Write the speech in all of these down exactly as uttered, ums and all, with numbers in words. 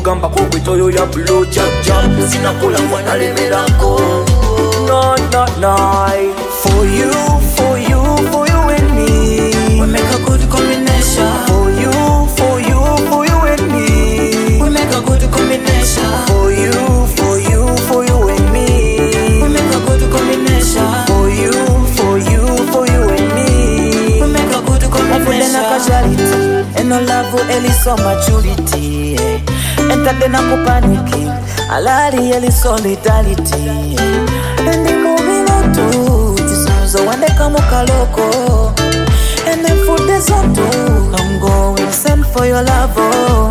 kugamba ko kwitoyo ya blow jab jab sinakola mwana lemerako no no no for you for you for you and me we make a good combination for you for you for you and me we make a good combination for you for you for you and me we make a good combination for you for you for you and me we make a good combination casuality and no love eli so maturity entadena ku panicking alari eli solidarity and the moving on to so when they come kaloko and then food is on to I'm going send for your love oh.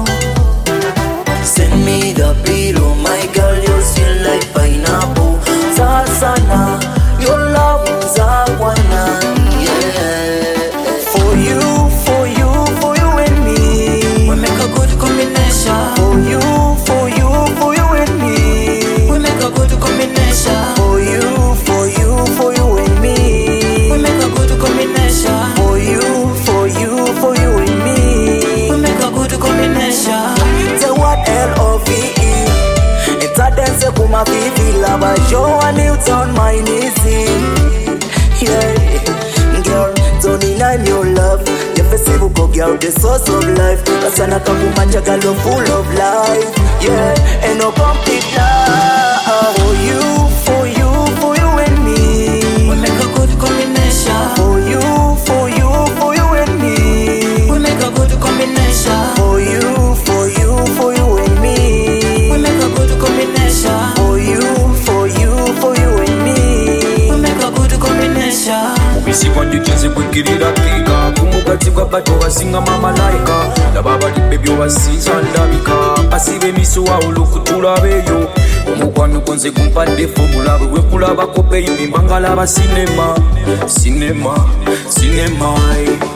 Send me the pillow my girl you feel like pineapple Sasana your love is a wanna yeah for you for you for you and me we make a good combination for you for you for you and me we make a good combination for you for you for you and me we make a good combination for you for you for you and me we make a good combination say what L O V E it's a dance kuma vivi lava show a Newton my easy yeah girl don't deny your love you feel go girl the source of life kasana kakumacha galo full of life yeah and no complete love for you for you for you and me we make a good combination for you for you for you and me we make a good combination for you for you for you and me we make a good combination for you for you for you and me we make a good combination mubisi kwa ditenze kwikirira kika kumugati kwa bato wasinga mama laika lababa dibebyo wasiza ndabika pasibe misuwa ulukutula beyo omukwano konze kumpadde formula bwe kulaba ko baby mbangala ba cinema cinema cinema